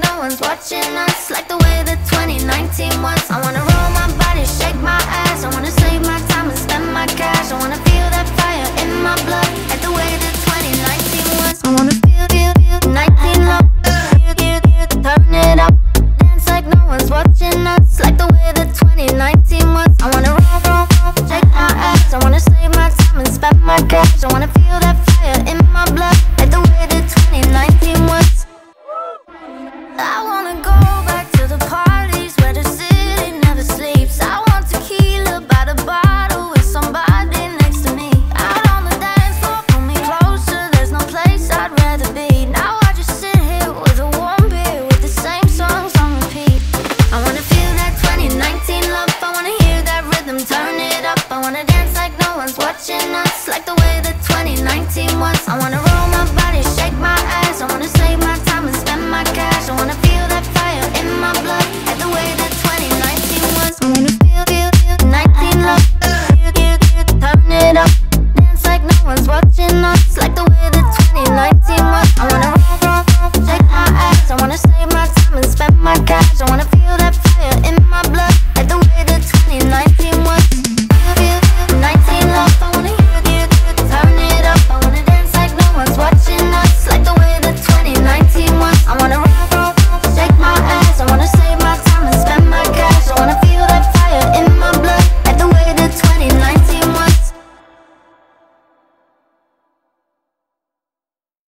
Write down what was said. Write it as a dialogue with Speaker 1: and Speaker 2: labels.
Speaker 1: no one's watching us, like the way that 2019 was. I wanna roll my body, shake my ass, I wanna save my time and spend my cash. I wanna feel that fire in my blood.